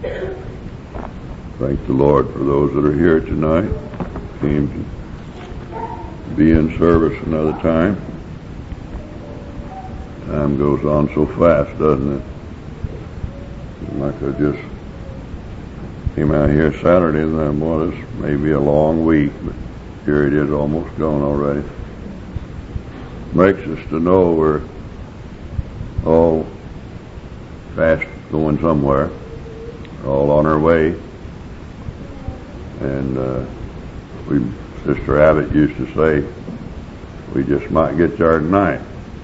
Thank the Lord for those that are here tonight. Came to be in service another time. Time goes on so fast, doesn't it? Like I just came out here Saturday, and that was maybe a long week, but here it is, almost gone already. Makes us to know we're all fast going somewhere, all on our way. And Sister Abbott used to say, we just might get there tonight.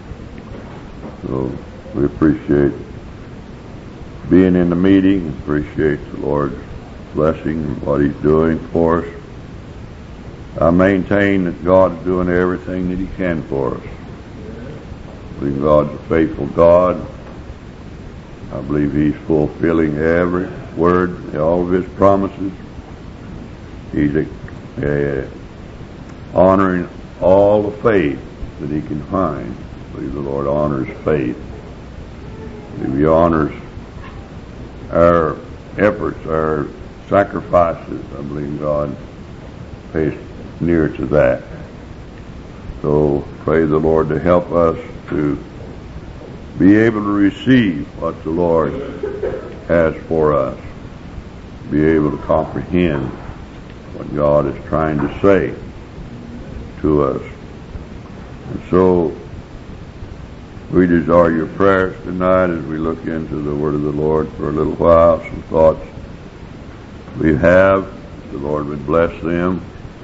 So we appreciate being in the meeting, appreciate the Lord's blessing and what He's doing for us. I maintain that God is doing everything that He can for us. I believe God's a faithful God. I believe He's fulfilling every word, all of His promises. He's honoring all the faith that He can find. I believe the Lord honors faith. I believe He honors our efforts, our sacrifices. I believe God pays near to that. So pray the Lord to help us to be able to receive what the Lord has for us, be able to comprehend what God is trying to say to us. And so we desire your prayers tonight as we look into the Word of the Lord for a little while. Some thoughts we have, the Lord would bless them.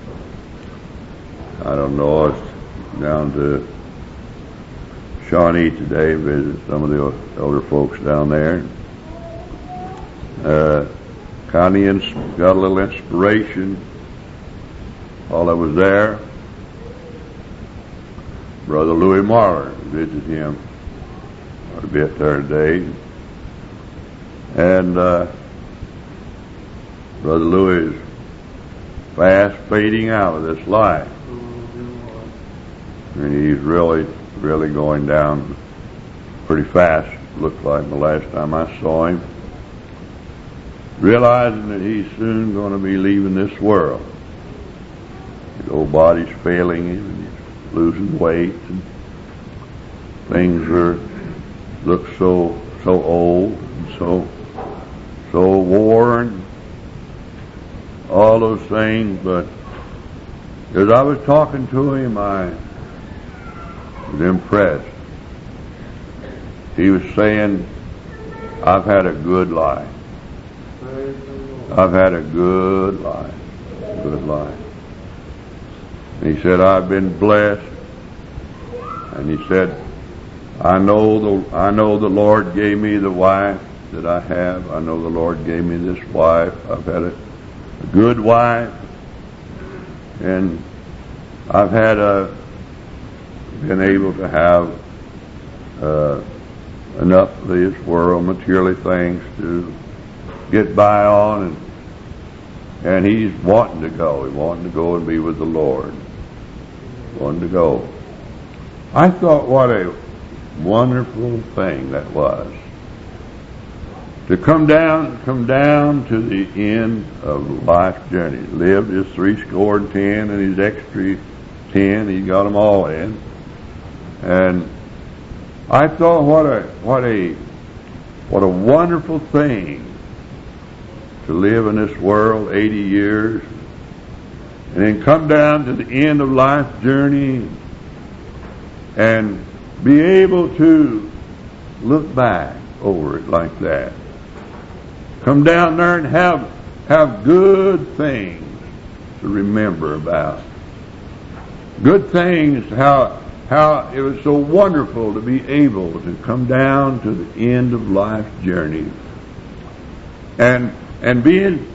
I don't know, I was down to Shawnee today, visited some of the elder folks down there. Got a little inspiration while I was there. Brother Louis Marler, visited him a bit there today. And Brother Louis is fast fading out of this life. And he's really going down pretty fast, looked like the last time I saw him. Realizing that he's soon going to be leaving this world. His old body's failing him, and he's losing weight, and things look so old, and so worn, all those things. But as I was talking to him, I was impressed. He was saying, I've had a good life. I've had a good life. And he said, I've been blessed. And he said, I know the Lord gave me the wife that I have. I know the Lord gave me this wife. I've had a good wife. And I've had been able to have enough of this world, materially things to get by on, and he's wanting to go. He's wanting to go and be with the Lord. Wanting to go. I thought what a wonderful thing that was. To come down to the end of life's journey. Lived his 70 and his extra 10. He got them all in. And I thought what a wonderful thing to live in this world 80 years and then come down to the end of life's journey and be able to look back over it like that. Come down there and have good things to remember about. Good things, how it was so wonderful to be able to come down to the end of life's journey and being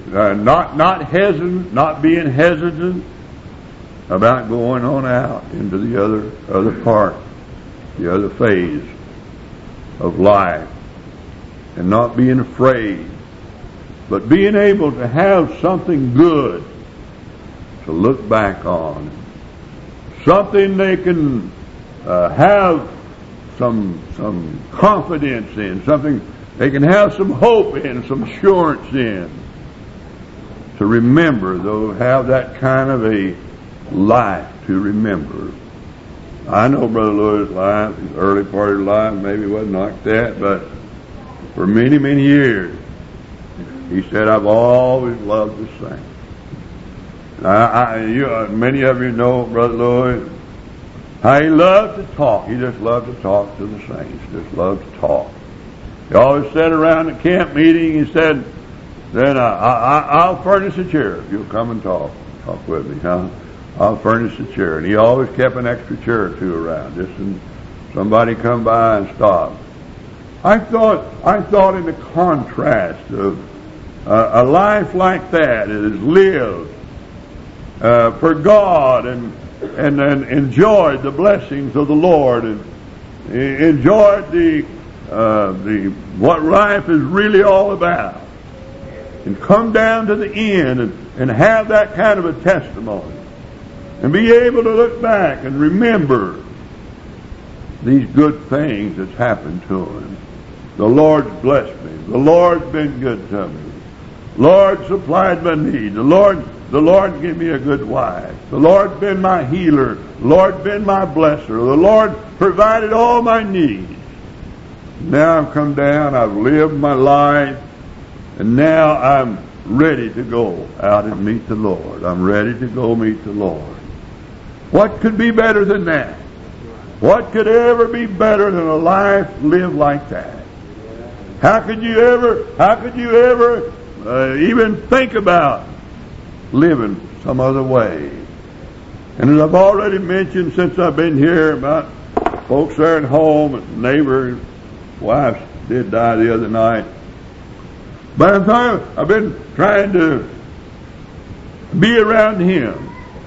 not being hesitant about going on out into the other part, the other phase of life, and not being afraid, but being able to have something good to look back on, something they can have some confidence in, something They can have some hope in, some assurance in. To remember, though, have that kind of a life to remember. I know Brother Lewis' life, his early part of his life, maybe it wasn't like that, but for many, many years, he said, I've always loved to sing. Many of you know Brother Lewis, how he loved to talk. He just loved to talk to the saints, just loved to talk. He always sat around the camp meeting, he said, then I'll furnish a chair if you'll come and talk with me, huh? I'll furnish a chair. And he always kept an extra chair or two around, just in somebody come by and stop. I thought in the contrast of a life like that is lived for God and enjoyed the blessings of the Lord and enjoyed the what life is really all about, and come down to the end and have that kind of a testimony, and be able to look back and remember these good things that's happened to him. The Lord's blessed me. The Lord's been good to me. Lord supplied my need. The Lord gave me a good wife. The Lord's been my healer. The Lord's been my blesser. The Lord provided all my needs. Now I've come down, I've lived my life, and now I'm ready to go out and meet the Lord. I'm ready to go meet the Lord. What could be better than that? What could ever be better than a life lived like that? How could you ever even think about living some other way? And as I've already mentioned since I've been here about folks there at home, and neighbors, wife did die the other night. But I've been trying to be around him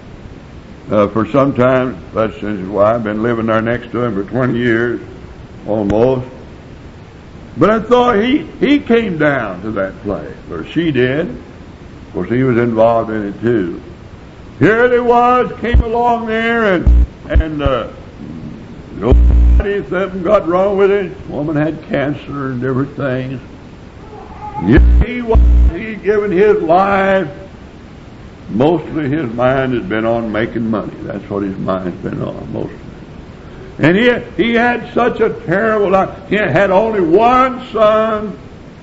for some time. That's since why I've been living there next to him for 20 years, almost. But I thought he came down to that place, or she did. Of course, he was involved in it too. Here they was, came along there, and nobody, something got wrong with it. This woman had cancer and different things. Yet he given his life. Mostly his mind has been on making money. That's what his mind's been on, mostly. And he had such a terrible life. He had only one son,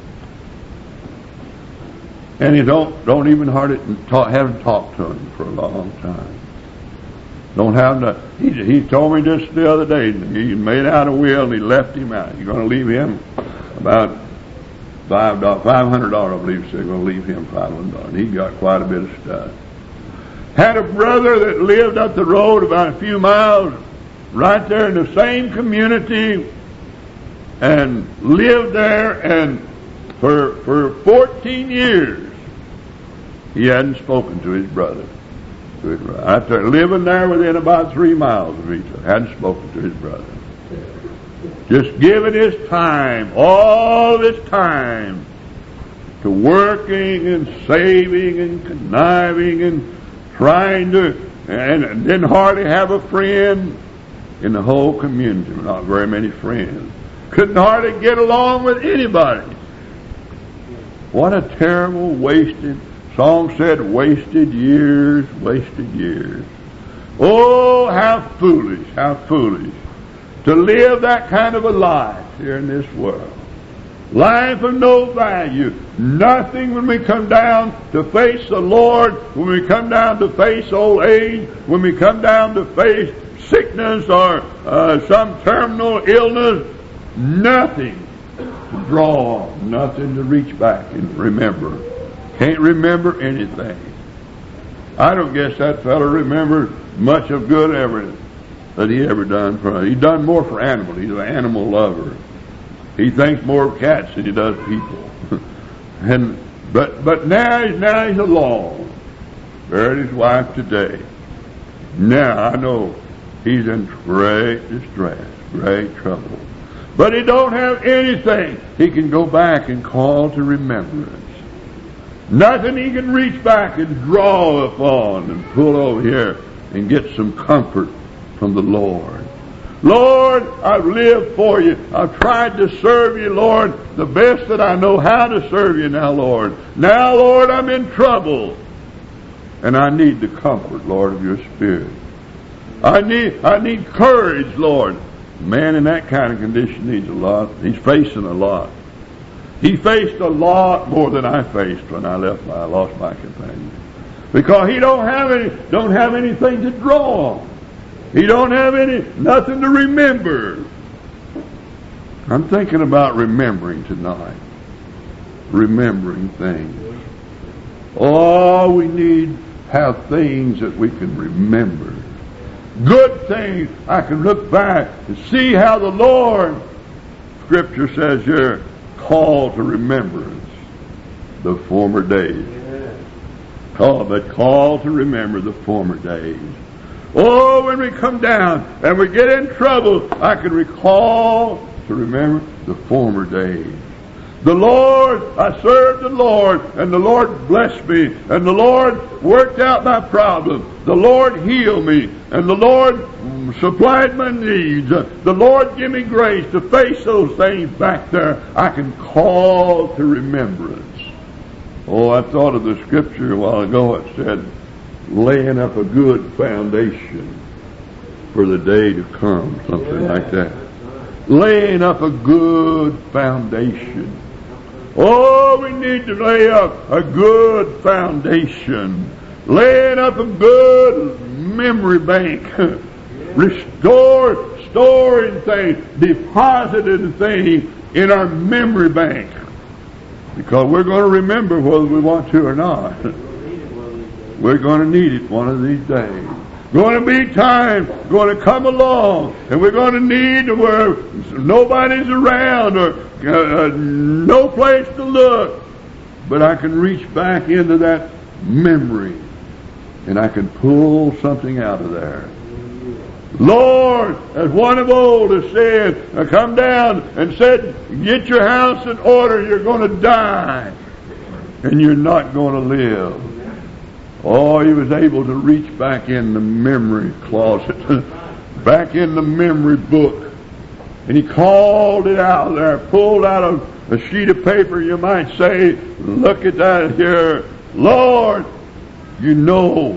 and he don't even haven't talked to him for a long time. Don't have to. He told me just the other day. He made out a will and he left him out. You're going to leave him about $500, I believe. So they're going to leave him $500. And he got quite a bit of stuff. Had a brother that lived up the road about a few miles, right there in the same community, and lived there, and for 14 years he hadn't spoken to his brother. After living there within about 3 miles of each other, hadn't spoken to his brother. Just giving his time, all of his time, to working and saving and conniving and trying to, and didn't hardly have a friend in the whole community. Not very many friends. Couldn't hardly get along with anybody. What a terrible wasted, song said, wasted years, wasted years. Oh, how foolish to live that kind of a life here in this world. Life of no value. Nothing when we come down to face the Lord, when we come down to face old age, when we come down to face sickness or some terminal illness. Nothing to draw on, nothing to reach back and remember. Can't remember anything. I don't guess that fellow remembered much of good ever that he ever done for us. He done more for animals. He's an animal lover. He thinks more of cats than he does people. But now he's alone. Buried his wife today. Now I know he's in great distress, great trouble. But he don't have anything he can go back and call to remembrance. Nothing he can reach back and draw upon and pull over here and get some comfort from the Lord. Lord, I've lived for you. I've tried to serve you, Lord, the best that I know how to serve you now, Lord. Now, Lord, I'm in trouble. And I need the comfort, Lord, of your Spirit. I need courage, Lord. Man in that kind of condition needs a lot. He's facing a lot. He faced a lot more than I faced when I lost my companion. Because he don't have anything to draw on. He don't have nothing to remember. I'm thinking about remembering tonight. Remembering things. Oh, we need to have things that we can remember. Good things. I can look back and see how the Lord, Scripture says here, called to remembrance the former days. Call to remember the former days. Oh, when we come down and we get in trouble, I can recall to remember the former days. The Lord, I served the Lord, and the Lord blessed me, and the Lord worked out my problem. The Lord healed me, and the Lord supplied my needs. The Lord gave me grace to face those things back there. I can call to remembrance. Oh, I thought of the Scripture a while ago. It said, laying up a good foundation for the day to come, something like that. Laying up a good foundation. Oh, we need to lay up a good foundation. Laying up a good memory bank. Storing things, depositing things in our memory bank. Because we're going to remember whether we want to or not. We're going to need it one of these days. Going to be time going to come along, and we're going to need to where nobody's around or no place to look. But I can reach back into that memory, and I can pull something out of there. Lord, as one of old has said, come down and said, get your house in order, you're going to die, and you're not going to live. Oh, he was able to reach back in the memory closet, back in the memory book, and he called it out there, pulled out a sheet of paper, you might say, look at that here. Lord, you know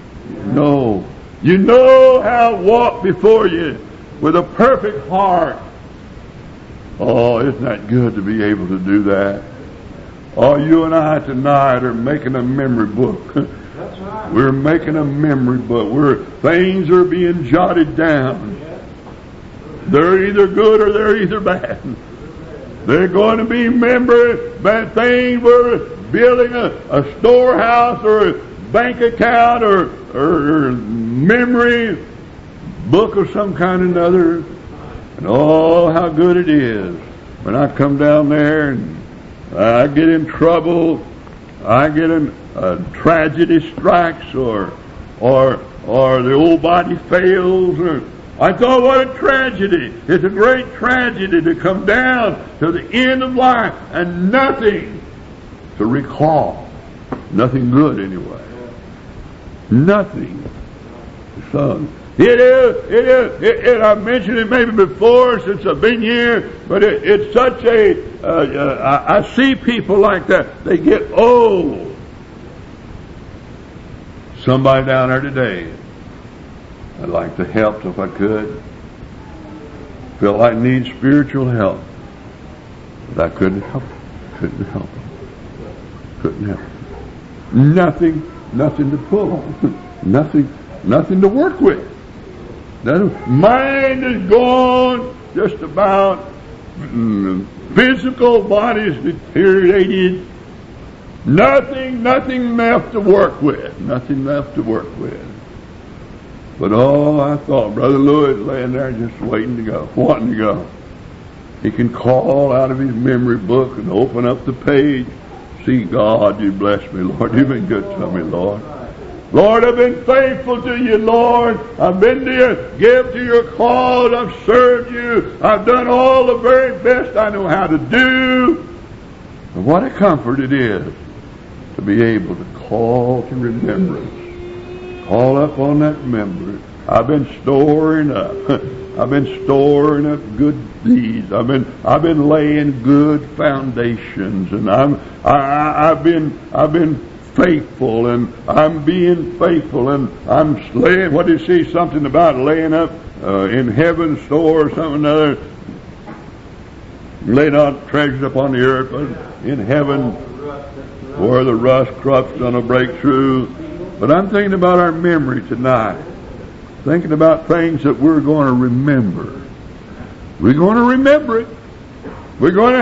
how I walk before you with a perfect heart. Oh, isn't that good to be able to do that? Oh, you and I tonight are making a memory book. That's right. We're making a memory book. Things are being jotted down. They're either good or they're either bad. They're going to be bad things. We're building a storehouse or a bank account or memory book of some kind or another. And oh, how good it is when I come down there and I get in trouble, I get in tragedy strikes, or the old body fails, or I thought, what a tragedy. It's a great tragedy to come down to the end of life and nothing to recall. Nothing good anyway. Nothing. So it is. I've mentioned it maybe before since I've been here, but it's such I see people like that. They get old. Somebody down there today, I'd like to help if I could. Feel like I need spiritual help, but I couldn't help. Couldn't help. Nothing to pull on. Nothing to work with. Mind is gone, just about. Physical body's deteriorated. Nothing left to work with. Nothing left to work with. But I thought Brother Lewis laying there just waiting to go, wanting to go. He can call out of his memory book and open up the page. See, God, you bless me, Lord. You've been good to me, Lord. Lord, I've been faithful to you, Lord. I've been to give to your cause. I've served you. I've done all the very best I know how to do. And what a comfort it is to be able to call to remembrance. Call up on that memory. I've been storing up. I've been storing up good deeds. I've been laying good foundations, and I've been faithful, and I'm being faithful, and I'm laying. What did he say? Something about laying up in heaven store or something or other. Lay not treasures upon the earth, but in heaven, where the rust corrupt's going to break through. But I'm thinking about our memory tonight. Thinking about things that we're going to remember. We're going to remember it. We're going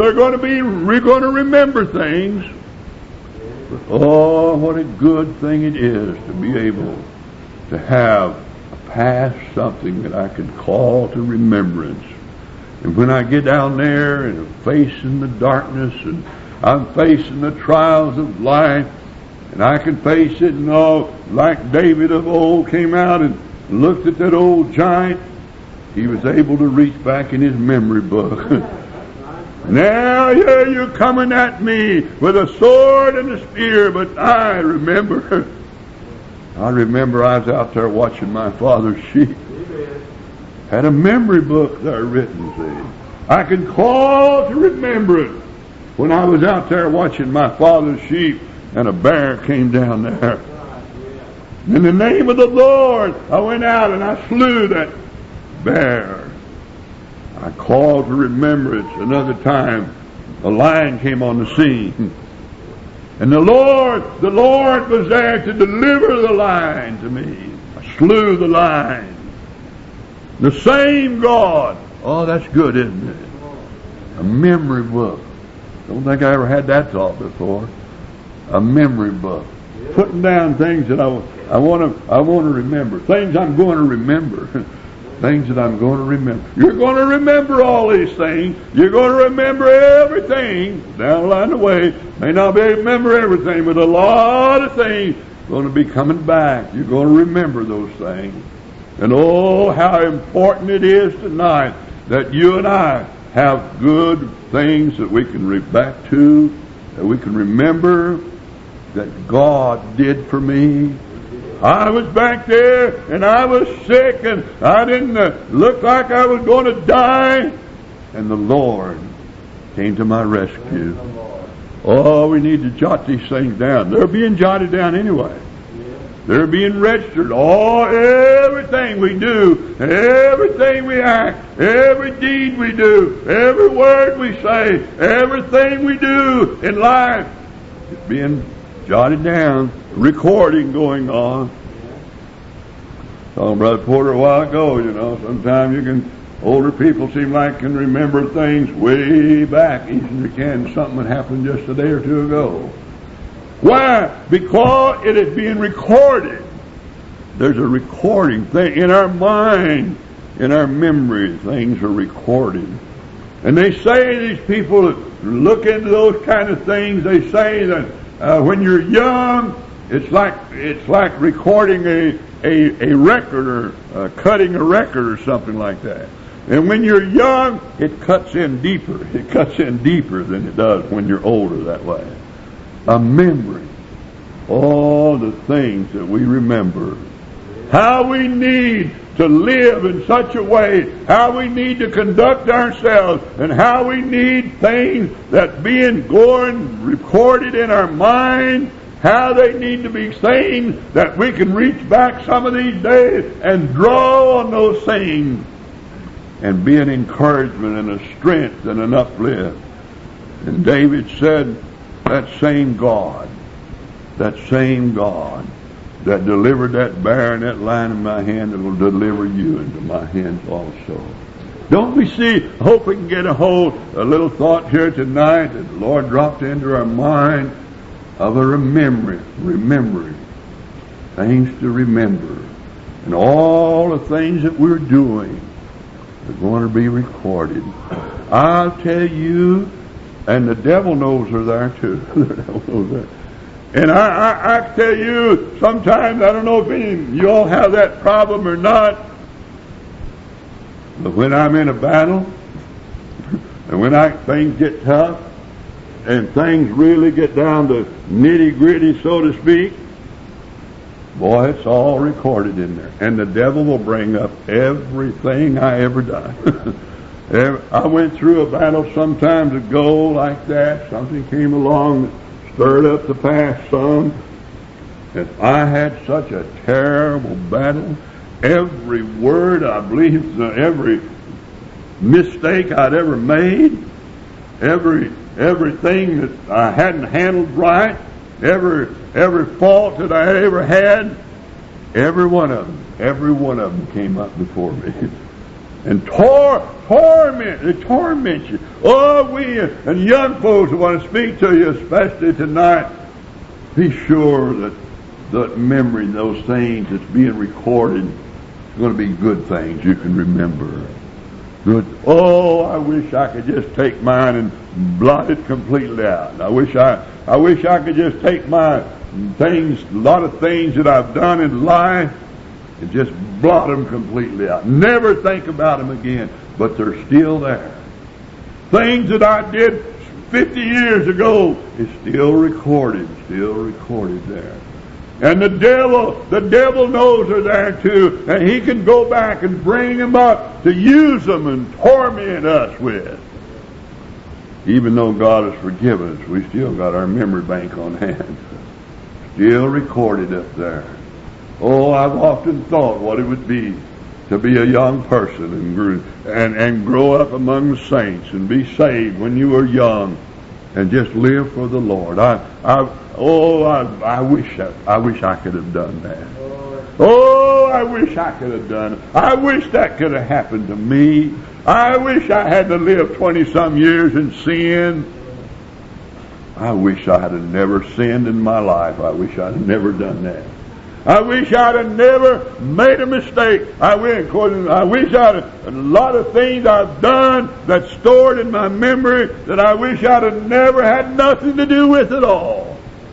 to remember things. But oh, what a good thing it is to be able to have a past, something that I can call to remembrance. And when I get down there and I'm facing the darkness and I'm facing the trials of life, and I can face it, and all like David of old came out and looked at that old giant, he was able to reach back in his memory book. Now here you're coming at me with a sword and a spear, but I remember I was out there watching my father's sheep. Had a memory book there written, see. I can call to remembrance when I was out there watching my father's sheep and a bear came down there. In the name of the Lord, I went out and I slew that bear. I called to remembrance. Another time, a lion came on the scene. And the Lord was there to deliver the lion to me. I slew the lion. The same God. Oh, that's good, isn't it? A memory book. Don't think I ever had that thought before. A memory book. Putting down things that I want to remember. Things I'm going to remember. Things that I'm going to remember. You're going to remember all these things. You're going to remember everything down the line of the way. May not be able to remember everything, but a lot of things are going to be coming back. You're going to remember those things. And oh, how important it is tonight that you and I have good things that we can read back to, that we can remember, that God did for me. I was back there and I was sick and I didn't look like I was going to die. And the Lord came to my rescue. Oh, we need to jot these things down. They're being jotted down anyway. They're being registered. Oh, everything we do, everything we act, every deed we do, every word we say, everything we do in life is being jotted down, recording going on. Told Brother Porter a while ago, sometimes older people seem like can remember things way back, even if something that happened just a day or two ago. Why? Because it is being recorded. There's a recording thing in our mind, in our memory. Things are recorded. And they say, these people that look into those kind of things, they say that when you're young, it's like recording a record or cutting a record or something like that. And when you're young, it cuts in deeper. It cuts in deeper than it does when you're older that way. A memory. All the things that we remember. How we need to live in such a way. How we need to conduct ourselves. And how we need things that recorded in our mind. How they need to be things that we can reach back some of these days and draw on those things. And be an encouragement and a strength and an uplift. And David said, that same God that delivered that bear and that lion in my hand, that will deliver you into my hands also. Don't we see? I hope we can get a little thought here tonight that the Lord dropped into our mind of a remembering things to remember, and all the things that we're doing are going to be recorded. I'll tell you. And the devil knows they're there too. The devil knows that. And I tell you, sometimes, I don't know if any of you all have that problem or not, but when I'm in a battle, and when things get tough, and things really get down to nitty-gritty, so to speak, Boy, it's all recorded in there. And the devil will bring up everything I ever done. I went through a battle some time ago like that. Something came along that stirred up the past some. And I had such a terrible battle. Every word, I believe, every mistake I'd ever made, everything that I hadn't handled right, every fault that I ever had, every one of them came up before me. And torment you. Oh, we and young folks want to speak to you, especially tonight. Be sure that the memory, those things that's being recorded, is going to be good things you can remember. Good. Oh, I wish I could just take mine and blot it completely out. I wish I could just take my things, a lot of things that I've done in life, and just blot them completely out. Never think about them again. But they're still there. Things that I did 50 years ago is still recorded there. And the devil knows they're there too, and he can go back and bring them up to use them and torment us with. Even though God has forgiven us, we still got our memory bank on hand. Still recorded up there. Oh, I've often thought what it would be to be a young person and grow up among the saints and be saved when you were young and just live for the Lord. I wish I could have done that. Oh, I wish I could have done it. I wish that could have happened to me. I wish I had to live 20-some years in sin. I wish I had never sinned in my life. I wish I'd never done that. I wish I'd have never made a mistake. I wish a lot of things I've done that's stored in my memory that I wish I'd have never had nothing to do with at all.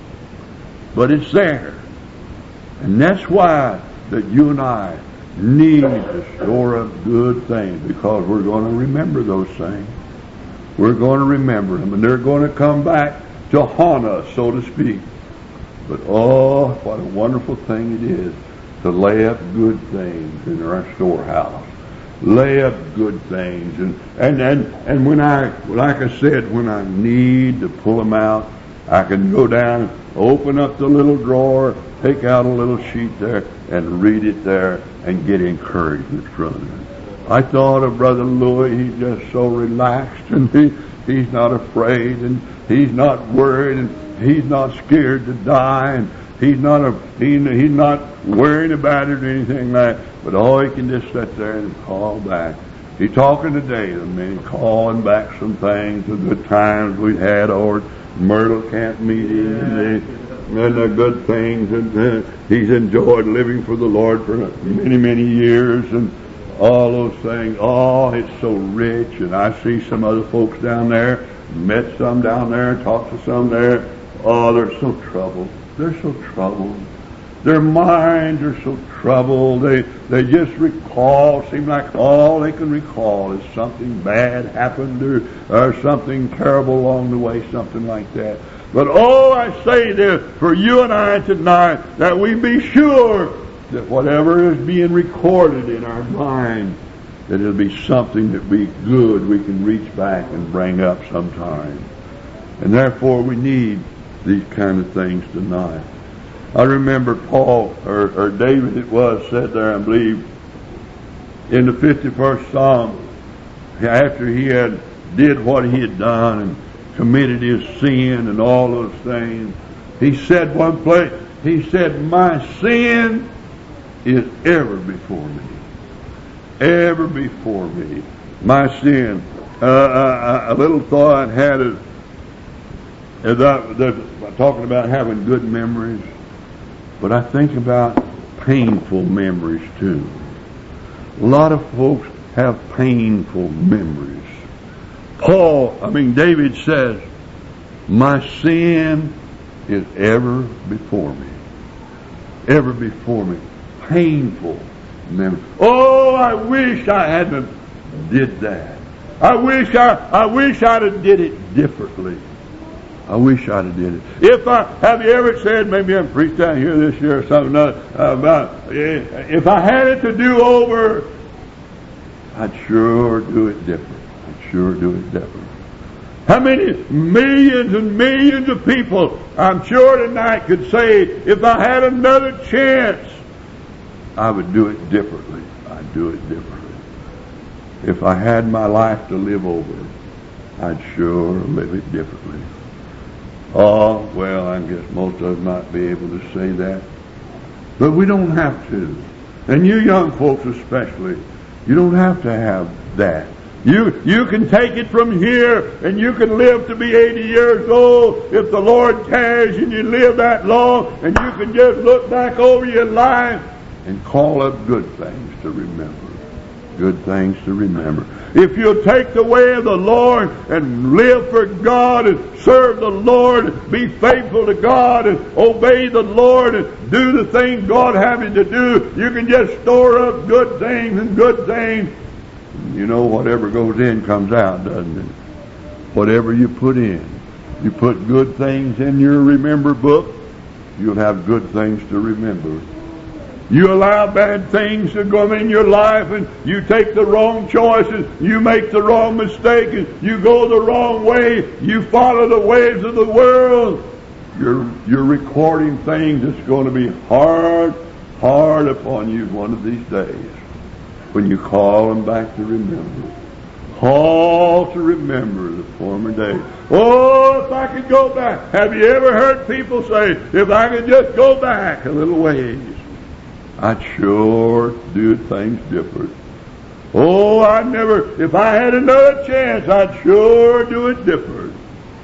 But it's there. And that's why that you and I need to store up good things, because we're going to remember those things. We're going to remember them, and they're going to come back to haunt us, so to speak. But oh, what a wonderful thing it is to lay up good things in our storehouse. Lay up good things. And when like I said, when I need to pull them out, I can go down, open up the little drawer, take out a little sheet there, and read it there, and get encouragement from it. I thought of Brother Louis. He's just so relaxed, and he's not afraid, and he's not worried, and he's not scared to die, and he's not worrying about it or anything like that. But he can just sit there and call back. He's talking today to me, calling back some things of the times we had over at Myrtle Camp meeting, and the good things, and he's enjoyed living for the Lord for many, many years, and all those things. Oh, it's so rich. And I see some other folks down there, met some down there, talked to some there. Oh, they're so troubled. They're so troubled. Their minds are so troubled. They just recall, seem like all they can recall is something bad happened or something terrible along the way, something like that. But I say this for you and I tonight, that we be sure that whatever is being recorded in our mind, that it'll be something that be good we can reach back and bring up sometime. And therefore we need these kind of things tonight. I remember Paul, or David it was, said there, I believe, in the 51st Psalm, after he had did what he had done and committed his sin and all those things, he said one place, he said, my sin is ever before me. Ever before me. My sin. A little thought I had as I'm talking about having good memories, but I think about painful memories too. A lot of folks have painful memories. David says, my sin is ever before me. Ever before me. Painful memories. Oh, I wish I hadn't did that. I wish I'd have did it differently. I wish I'd have did it. Have you ever said, maybe I'm preached down here this year or something about, if I had it to do over, I'd sure do it different. I'd sure do it different. How many millions and millions of people, I'm sure tonight, could say, if I had another chance, I would do it differently. I'd do it differently. If I had my life to live over, I'd sure live it differently. Oh, well, I guess most of us might be able to say that. But we don't have to. And you young folks especially, you don't have to have that. You can take it from here, and you can live to be 80 years old if the Lord tarries and you live that long, and you can just look back over your life and call up good things to remember. Good things to remember. If you'll take the way of the Lord and live for God and serve the Lord and be faithful to God and obey the Lord and do the things God has you to do, you can just store up good things and good things. You know, whatever goes in comes out, doesn't it? Whatever you put in. You put good things in your remember book, you'll have good things to remember. You allow bad things to go in your life, and you take the wrong choices, you make the wrong mistake, and you go the wrong way, you follow the ways of the world, you're recording things that's going to be hard upon you one of these days when you call them back to remember. Call to remember the former days. Oh, if I could go back. Have you ever heard people say, if I could just go back a little ways, I'd sure do things different. Oh, if I had another chance, I'd sure do it different.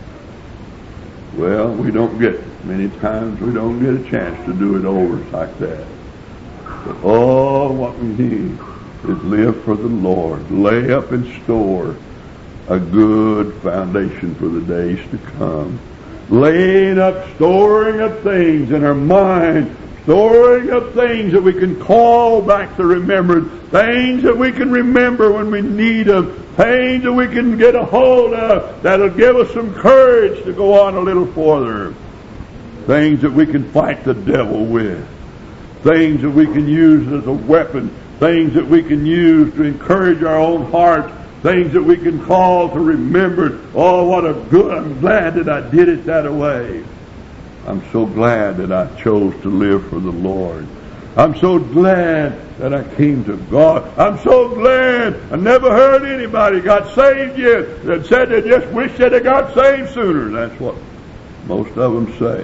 Well, many times we don't get a chance to do it over like that. But what we need is live for the Lord. Lay up in store a good foundation for the days to come. Laying up, storing up things in our mind, storing up things that we can call back to remembrance, things that we can remember when we need them, things that we can get a hold of that'll give us some courage to go on a little further, things that we can fight the devil with, things that we can use as a weapon, things that we can use to encourage our own hearts, things that we can call to remember. Oh, I'm glad that I did it that way. I'm so glad that I chose to live for the Lord. I'm so glad that I came to God. I'm so glad I never heard anybody got saved yet that said they just wish they'd have got saved sooner. That's what most of them say.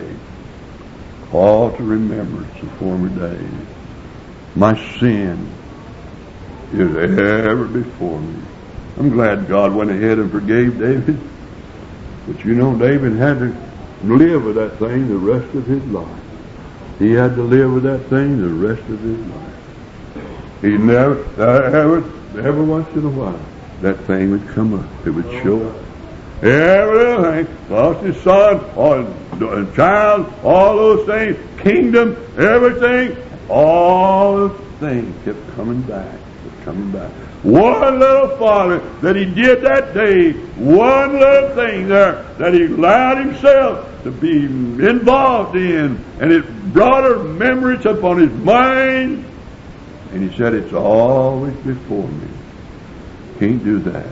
Call to remembrance the former days. My sin is ever before me. I'm glad God went ahead and forgave David. But you know, David had to live with that thing the rest of his life. He had to live with that thing the rest of his life. He never, every once in a while, that thing would come up. It would show up. Everything, lost his son, or child, all those things, kingdom, everything, all those things kept coming back. One little folly that he did that day, one little thing there that he allowed himself to be involved in, and it brought a remembrance upon his mind, and he said, it's always before me. Can't do that.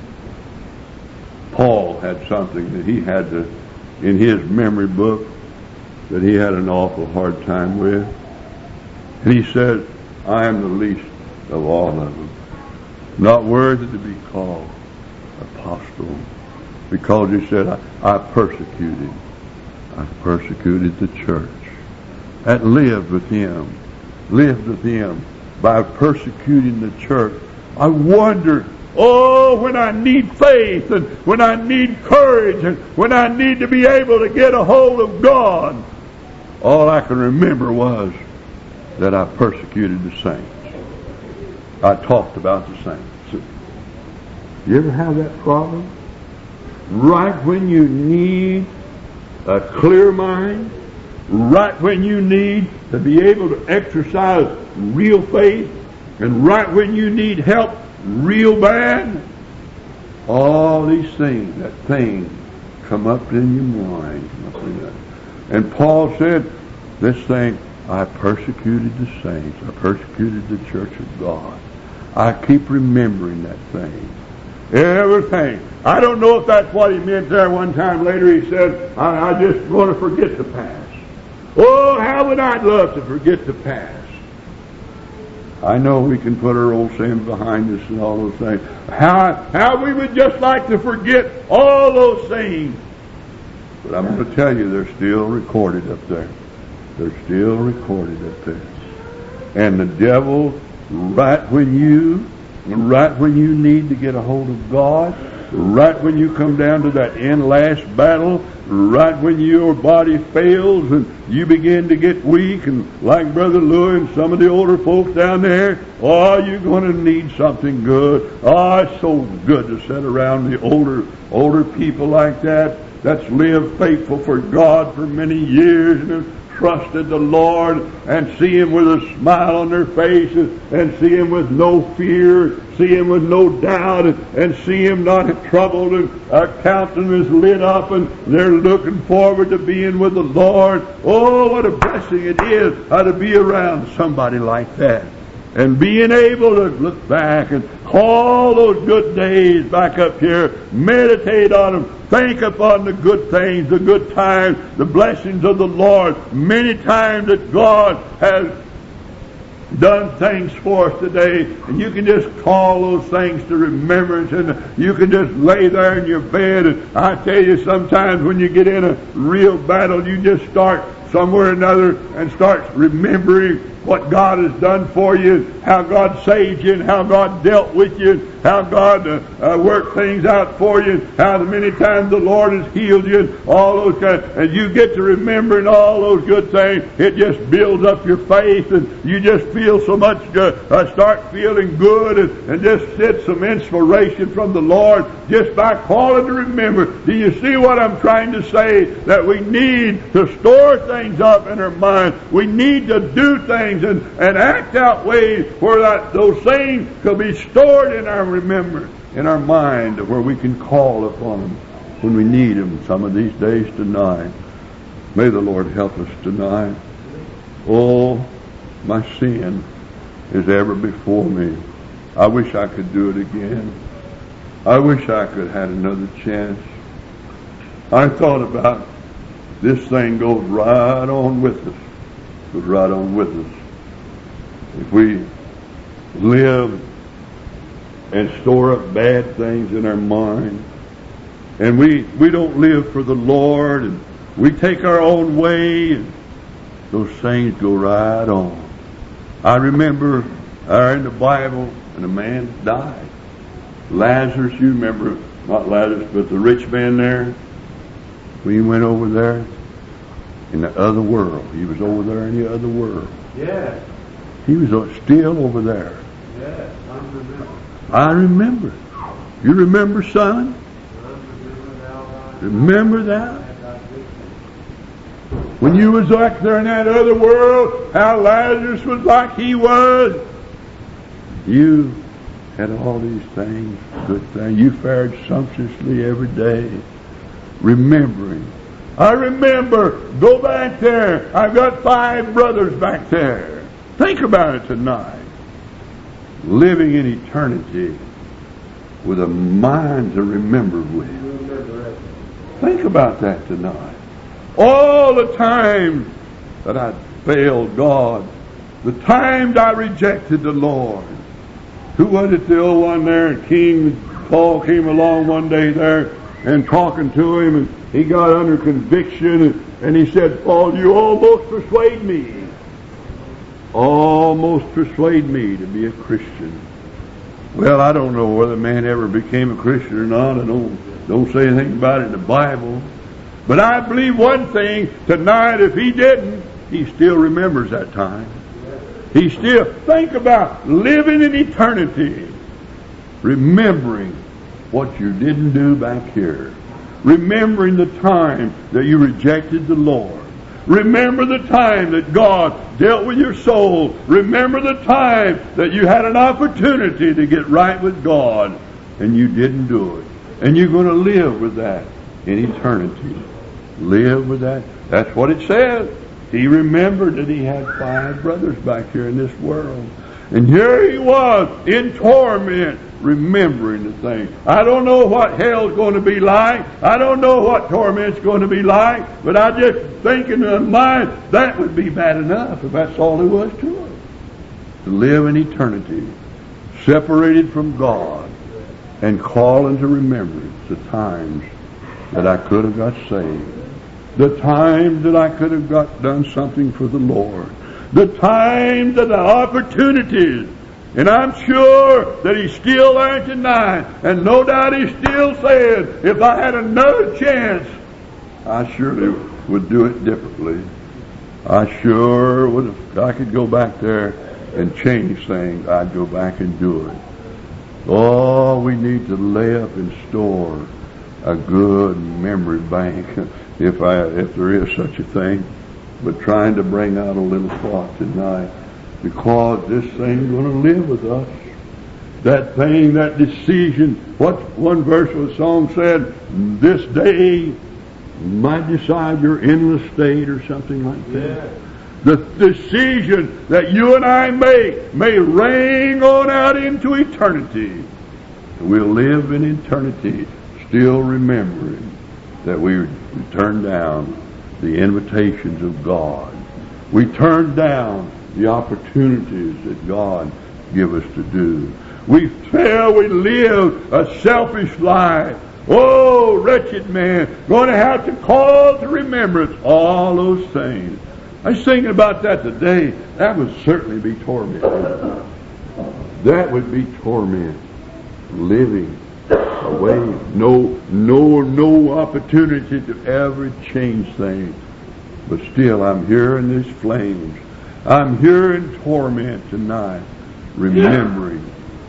Paul had something that he had to, in his memory book, that he had an awful hard time with. And he said, I am the least of all of them, not worthy to be called apostle, because he said, I persecuted the church, and lived with him by persecuting the church. I wondered, when I need faith, and when I need courage, and when I need to be able to get a hold of God, all I can remember was that I persecuted the saints. I talked about the saints. You ever have that problem? Right when you need a clear mind, right when you need to be able to exercise real faith, and right when you need help real bad, all these things, that thing come up in your mind. Come up in that. And Paul said, this thing, I persecuted the saints. I persecuted the church of God. I keep remembering that thing. Everything. I don't know if that's what he meant there. One time later he said, I just want to forget the past. Oh, how would I love to forget the past? I know we can put our old sins behind us and all those things. How we would just like to forget all those things. But I'm going to tell you, they're still recorded up there. They're still recorded up there. And the devil, right when you need to get a hold of God, right when you come down to that end last battle, right when your body fails and you begin to get weak, and like Brother Louis and some of the older folks down there, oh, you're going to need something good. Oh, it's so good to sit around the older people like that's lived faithful for God for many years and have trusted the Lord, and see Him with a smile on their faces, and see Him with no fear, see Him with no doubt, and see Him not troubled, and our countenance lit up, and they're looking forward to being with the Lord. Oh, what a blessing it is to be around somebody like that. And being able to look back and all those good days back up here, meditate on them, think upon the good things, the good times, the blessings of the Lord. Many times that God has done things for us today, and you can just call those things to remembrance, and you can just lay there in your bed. And I tell you, sometimes when you get in a real battle, you just start somewhere or another and start remembering what God has done for you, how God saved you, and how God dealt with you, and how God worked things out for you, and how many times the Lord has healed you, and all those kinds. And you get to remembering all those good things. It just builds up your faith, and you just feel so much, start feeling good, and just get some inspiration from the Lord just by calling to remember. Do you see what I'm trying to say? That we need to store things up in our mind. We need to do things and act out ways where those things could be stored in our remembrance, in our mind, where we can call upon them when we need them some of these days tonight. May the Lord help us tonight. Oh, my sin is ever before me. I wish I could do it again. I wish I could have had another chance. I thought about this thing goes right on with us. Goes right on with us. If we live and store up bad things in our mind, and we don't live for the Lord, and we take our own way, and those things go right on. I remember in the Bible, and a man died. Lazarus, you remember, not Lazarus, but the rich man there. When he went over there in the other world. He was over there in the other world. Yes. He was still over there. Yes, I remember. I remember. You remember, son? Remember that? When you was back there in that other world, how Lazarus was like he was. You had all these things, good things. You fared sumptuously every day, remembering. I remember, go back there. I've got 5 brothers back there. Think about it tonight. Living in eternity with a mind to remember with. Think about that tonight. All the times that I failed God, the times I rejected the Lord. Who was it, the old one there? And King Paul came along one day there and talking to him, and he got under conviction, and he said, Paul, you almost persuade me. Almost persuade me to be a Christian. Well, I don't know whether the man ever became a Christian or not. I don't say anything about it in the Bible. But I believe one thing tonight, if he didn't, he still remembers that time. He still, think about living in eternity, remembering what you didn't do back here. Remembering the time that you rejected the Lord. Remember the time that God dealt with your soul. Remember the time that you had an opportunity to get right with God and you didn't do it. And you're going to live with that in eternity. Live with that. That's what it says. He remembered that he had 5 brothers back here in this world. And here he was in torment, remembering the thing. I don't know what hell's going to be like. I don't know what torment's going to be like. But I just think in my mind, that would be bad enough if that's all there was to it. To live in eternity, separated from God, and call into remembrance the times that I could have got saved. The times that I could have done something for the Lord. The times and the opportunities. And I'm sure that He's still there tonight. And no doubt He's still saying, if I had another chance, I surely would do it differently. I sure would. If I could go back there and change things, I'd go back and do it. Oh, we need to lay up and store a good memory bank, if there is such a thing. But trying to bring out a little thought tonight, because this thing's going to live with us. That thing, that decision. What one verse of the song said, this day might decide your endless state, or something like that. Yeah. The decision that you and I make may ring on out into eternity. We'll live in eternity still remembering that we turned down the invitations of God. We turned down the opportunities that God give us to do. We live a selfish life. Oh, wretched man, going to have to call to remembrance all those things. I was thinking about that today. That would certainly be torment. That would be torment. Living away, no opportunity to ever change things. But still, I'm here in these flames. I'm here in torment tonight, remembering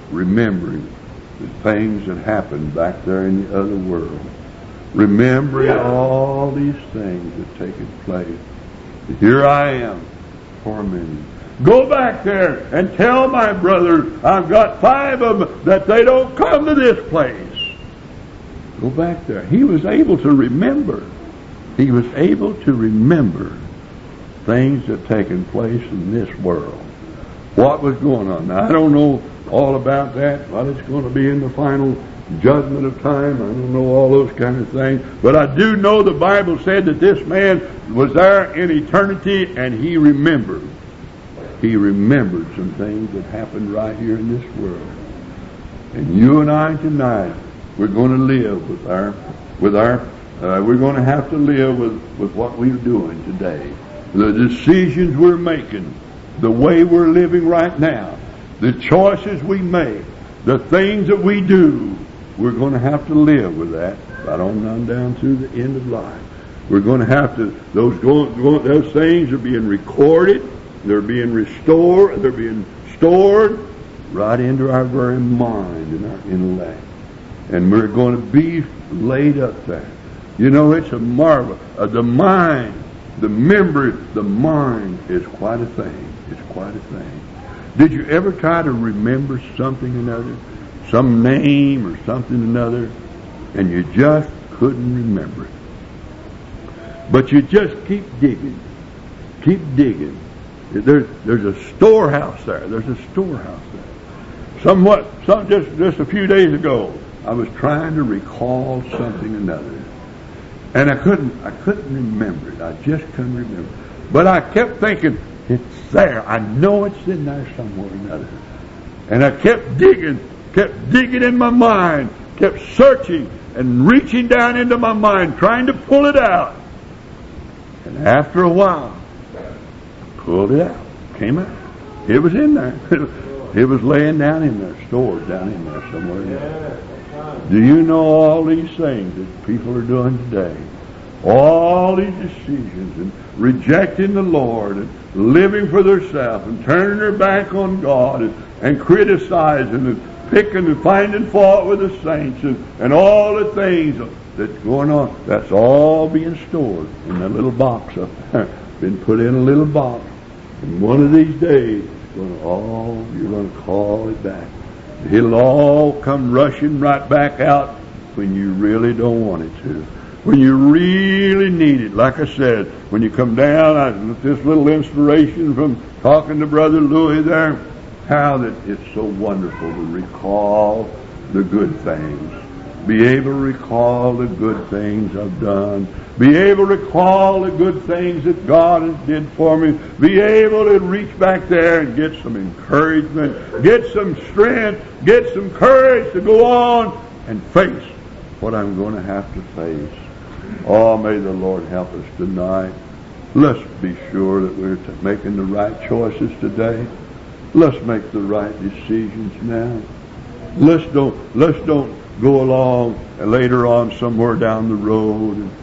the things that happened back there in the other world. Remembering all these things that taken place. Here I am, tormented. Go back there and tell my brothers, I've got 5 of them, that they don't come to this place. Go back there. He was able to remember. He was able to remember things that taken place in this world. What was going on? Now, I don't know all about that, what it's going to be in the final judgment of time. I don't know all those kind of things. But I do know the Bible said that this man was there in eternity, and he remembered. He remembered some things that happened right here in this world. And you and I tonight, we're going to live we're going to have to live with what we're doing today. The decisions we're making, the way we're living right now, the choices we make, the things that we do, we're going to have to live with that right on down through the end of life. We're going to have to, those things are being recorded, they're being restored, they're being stored right into our very mind and our intellect. And we're going to be laid up there. You know, it's a marvel. The mind, the memory, the mind is quite a thing. It's quite a thing. Did you ever try to remember something or another? Some name or something or another, and you just couldn't remember it. But you just keep digging. Keep digging. There's a storehouse there. There's a storehouse there. Just a few days ago, I was trying to recall something or another. And I couldn't remember it. I just couldn't remember. But I kept thinking, it's there. I know it's in there somewhere or another. And I kept digging in my mind, kept searching and reaching down into my mind, trying to pull it out. And after a while, I pulled it out. Came out. It was in there. It was laying down in there, stored down in there somewhere. Do you know all these things that people are doing today? All these decisions and rejecting the Lord and living for themselves and turning their back on God and criticizing and picking and finding fault with the saints and all the things that's going on. That's all being stored in that little box up there. Been put in a little box. And one of these days, you're going to call it back. It'll all come rushing right back out when you really don't want it to. when you really need it. Like I said, when you come down, I get this little inspiration from talking to Brother Louis there, how that it's so wonderful to recall the good things. Be able to recall the good things I've done. Be able to recall the good things that God has did for me. Be able to reach back there and get some encouragement, get some strength, get some courage to go on and face what I'm going to have to face. Oh, may the Lord help us tonight. Let's be sure that we're making the right choices today. Let's make the right decisions now. Let's don't go along later on somewhere down the road. And,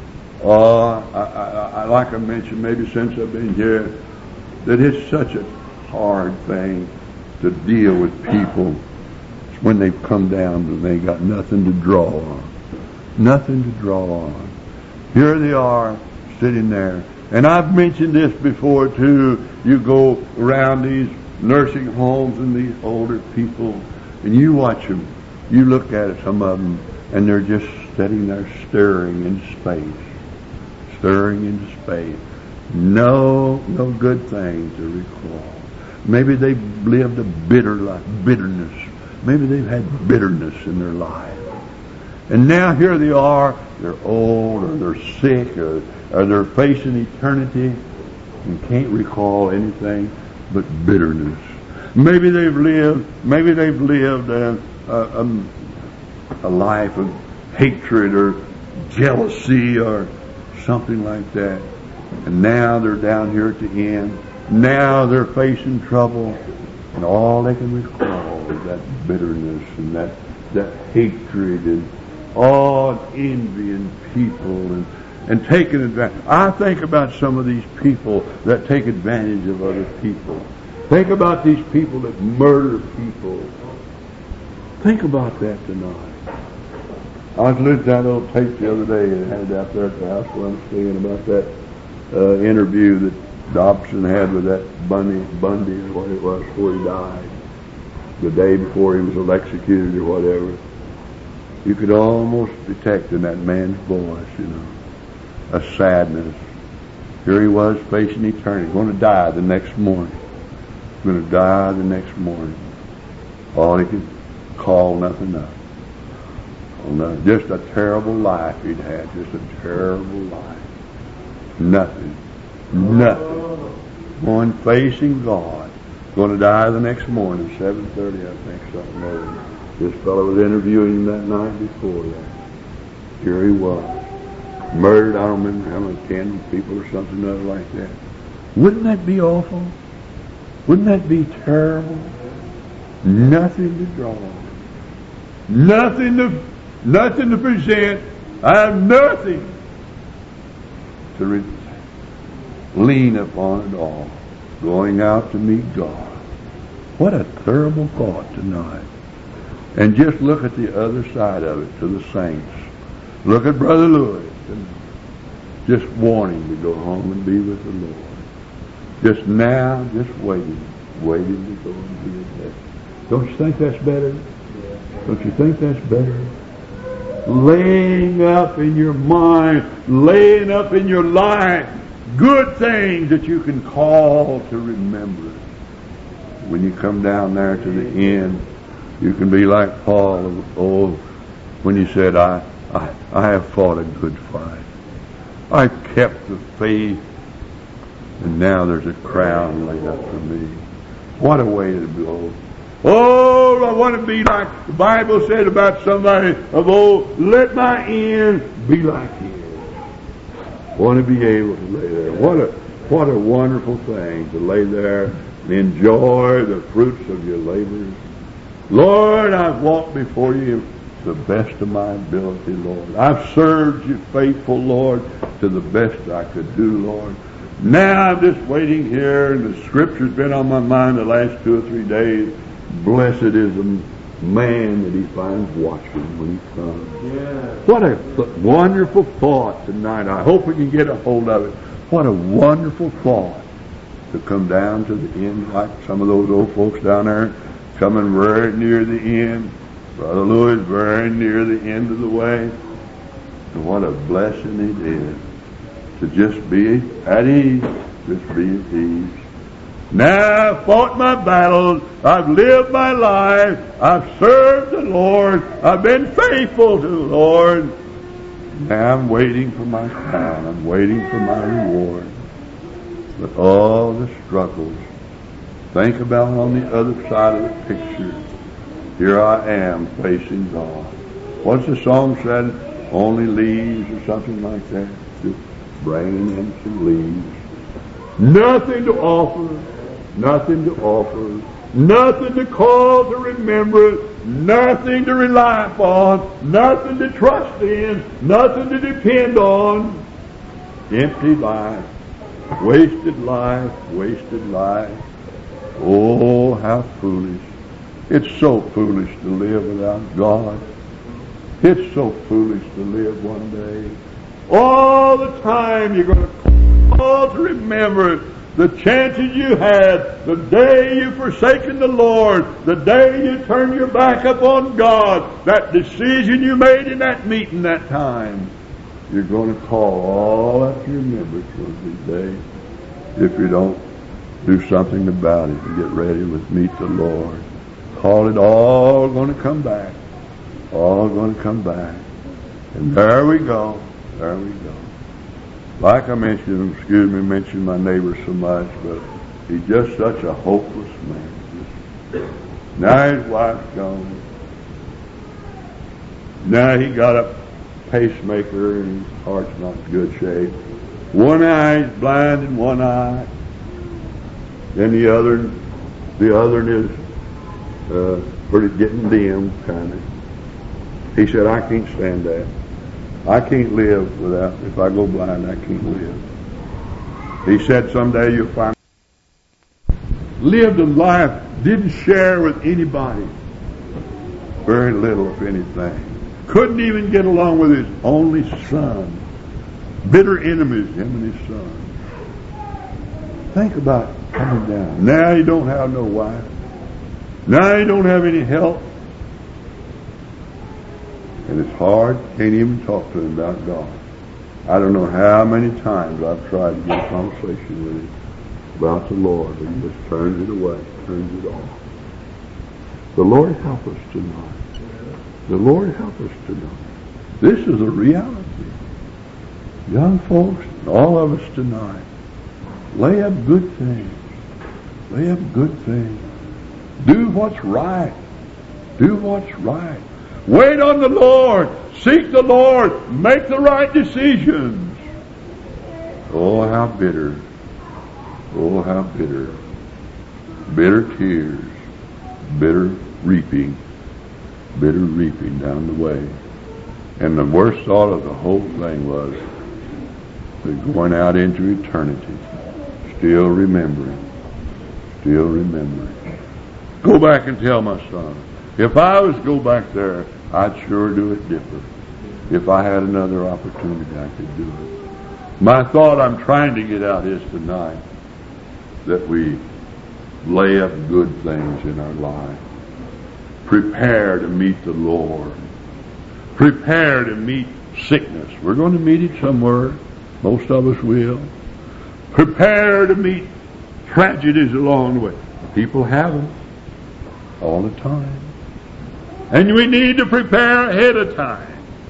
I like I mentioned, maybe since I've been here, that it's such a hard thing to deal with people when they've come down and they got nothing to draw on. Nothing to draw on. Here they are, sitting there. And I've mentioned this before too. You go around these nursing homes and these older people, and you watch them. You look at it, some of them, and they're just sitting there staring into space. Staring into space. No good things to recall. Maybe they've lived a bitter life, bitterness. Maybe they've had bitterness in their life. And now here they are, they're old, or they're sick, or they're facing eternity and can't recall anything but bitterness. Maybe they've lived a life of hatred or jealousy or something like that. And now they're down here at the end. Now they're facing trouble. And all they can recall is that bitterness and that hatred and envying people and taking advantage. I think about some of these people that take advantage of other people. Think about these people that murder people. Think about that tonight. I was listening to that little tape the other day and had it out there at the house where I'm staying about that interview that Dobson had with that Bundy or what it was before he died. The day before he was executed or whatever. You could almost detect in that man's voice, a sadness. Here he was facing eternity, going to die the next morning. Going to die the next morning. All he could call nothing up. Just a terrible life he'd had. Just a terrible life. Nothing. Going facing God. Going to die the next morning, 7:30, I think, something like that. This fellow was interviewing him that night before that. Here he was. Murdered, I don't remember how many, 10 people or something like that. Wouldn't that be awful? Wouldn't that be terrible? Nothing to draw on. Nothing to present. I have nothing to lean upon at all. Going out to meet God. What a terrible thought tonight. And just look at the other side of it, to the saints. Look at Brother Louis, just wanting to go home and be with the Lord. Just now, just waiting to go and be with Him. Don't you think that's better? Don't you think that's better? Laying up in your mind, laying up in your life, good things that you can call to remember. When you come down there to the end, you can be like Paul, when he said, I have fought a good fight. I kept the faith, and now there's a crown laid up for me. What a way to go. Oh, I want to be like the Bible said about somebody of old, let my end be like his. I want to be able to lay there. What a wonderful thing to lay there and enjoy the fruits of your labors. Lord, I've walked before you to the best of my ability, Lord. I've served you faithful, Lord, to the best I could do, Lord. Now I'm just waiting here, and the Scripture's been on my mind the last 2 or 3 days. Blessed is the man that he finds watching when he comes. Yeah. What a wonderful thought tonight. I hope we can get a hold of it. What a wonderful thought to come down to the end, like some of those old folks down there, coming very near the end. Brother Louis, very near the end of the way. And what a blessing it is to just be at ease, just be at ease. Now I've fought my battles, I've lived my life, I've served the Lord, I've been faithful to the Lord. Now I'm waiting for my crown, I'm waiting for my reward. But all the struggles, think about on the other side of the picture. Here I am facing God. What's the song said? Only leaves or something like that. Just brain and some leaves. Nothing to offer. Nothing to offer. Nothing to call to remembrance. Nothing to rely upon. Nothing to trust in. Nothing to depend on. Empty life. Wasted life. Wasted life. Oh, how foolish. It's so foolish to live without God. It's so foolish to live one day. All the time you're going to call to remember the chances you had, the day you forsaken the Lord, the day you turned your back upon God, that decision you made in that meeting that time. You're going to call all that you remember from these days if you don't do something about it and get ready to meet the Lord. Call it all going to come back. All going to come back. And there we go. There we go. Like I mentioned, mention my neighbor so much, but he's just such a hopeless man. Now his wife's gone. Now he got a pacemaker and his heart's not in good shape. One eye's blind in one eye. Then the other is pretty getting dim, kind of. He said, I can't stand that. I can't live without, if I go blind, I can't live. He said, someday you'll find lived a life, didn't share with anybody. Very little, if anything. Couldn't even get along with his only son. Bitter enemies, him and his son. Think about coming down. Now he don't have no wife. Now he don't have any help. And it's hard, can't even talk to him about God. I don't know how many times I've tried to get a conversation with him about the Lord, and he just turns it away, turns it off. The Lord help us tonight. The Lord help us tonight. This is a reality. Young folks, all of us tonight, lay up good things. Lay up good things. Do what's right. Do what's right. Wait on the Lord. Seek the Lord. Make the right decisions. Oh, how bitter. Oh, how bitter. Bitter tears. Bitter reaping. Bitter reaping down the way. And the worst thought of the whole thing was that going out into eternity, still remembering. Still remembering. Go back and tell my son, if I was to go back there, I'd sure do it different. If I had another opportunity, I could do it. My thought I'm trying to get out is tonight that we lay up good things in our life. Prepare to meet the Lord. Prepare to meet sickness. We're going to meet it somewhere. Most of us will. Prepare to meet tragedies along the way. People have them all the time. And we need to prepare ahead of time.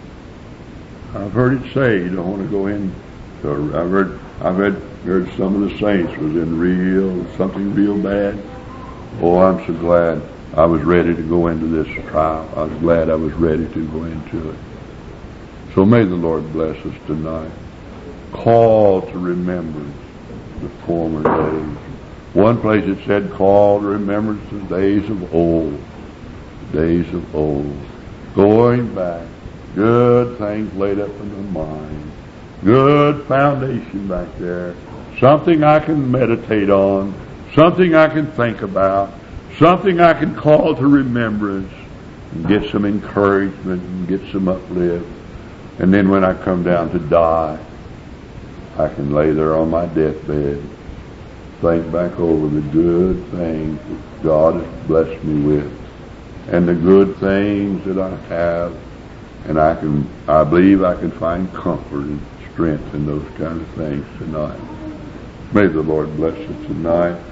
I've heard it say you don't want to go in. I've heard some of the saints was in something real bad. Oh, I'm so glad I was ready to go into this trial. I was glad I was ready to go into it. So may the Lord bless us tonight. Call to remembrance the former days. One place it said, call to remembrance the days of old. Days of old. Going back. Good things laid up in the mind. Good foundation back there. Something I can meditate on. Something I can think about. Something I can call to remembrance. And get some encouragement and get some uplift. And then when I come down to die, I can lay there on my deathbed, think back over the good things that God has blessed me with, and the good things that I have And I believe I can find comfort and strength in those kind of things tonight. May the Lord bless us tonight.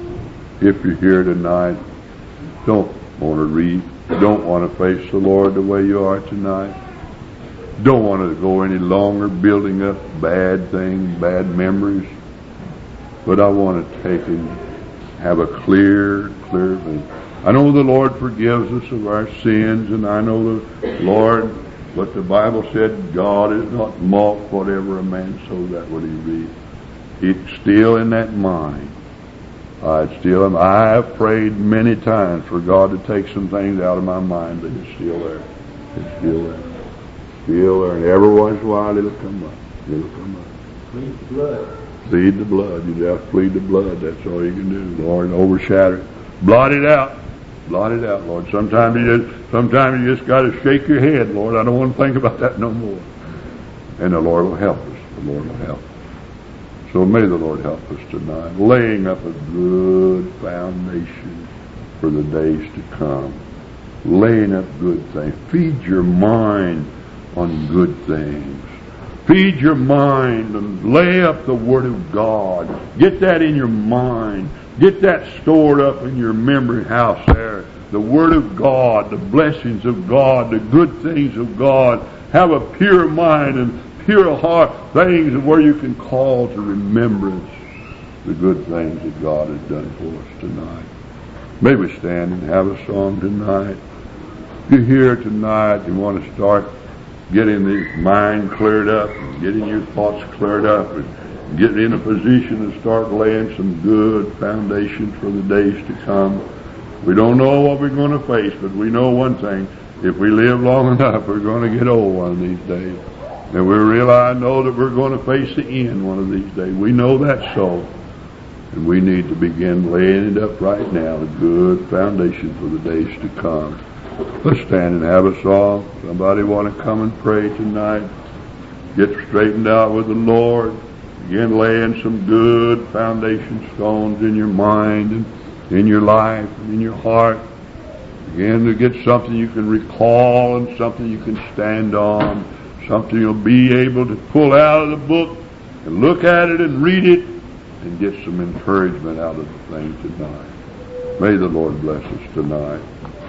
If you're here tonight, don't want to read, don't want to face the Lord the way you are tonight, don't want to go any longer building up bad things, bad memories, but I want to take and have a clear thing. I know the Lord forgives us of our sins, and I know the Lord, but the Bible said God is not mocked, whatever a man sows that what he reaps. It's still in that mind. I have prayed many times for God to take some things out of my mind, but it's still there. It's still there. Still there. And every once in a while it'll come up. It'll come up. Plead the blood. Plead the blood. You just plead the blood. That's all you can do. Lord, overshadow it. Blot it out. Blot it out, Lord. Sometimes you just got to shake your head, Lord. I don't want to think about that no more. And the Lord will help us. The Lord will help us. So may the Lord help us tonight, laying up a good foundation for the days to come. Laying up good things. Feed your mind on good things. Feed your mind and lay up the Word of God. Get that in your mind. Get that stored up in your memory house there. The Word of God, the blessings of God, the good things of God. Have a pure mind and pure heart, things where you can call to remembrance the good things that God has done for us tonight. May we stand and have a song tonight. If you're here tonight, you want to start getting this mind cleared up, getting your thoughts cleared up, and get in a position to start laying some good foundations for the days to come. We don't know what we're going to face, but we know one thing. If we live long enough, we're going to get old one of these days. And we know that we're going to face the end one of these days. We know that's so. And we need to begin laying it up right now, a good foundation for the days to come. Let's stand and have a song. Somebody want to come and pray tonight? Get straightened out with the Lord. Begin laying some good foundation stones in your mind and in your life and in your heart. Begin to get something you can recall and something you can stand on. Something you'll be able to pull out of the book and look at it and read it and get some encouragement out of the thing tonight. May the Lord bless us tonight.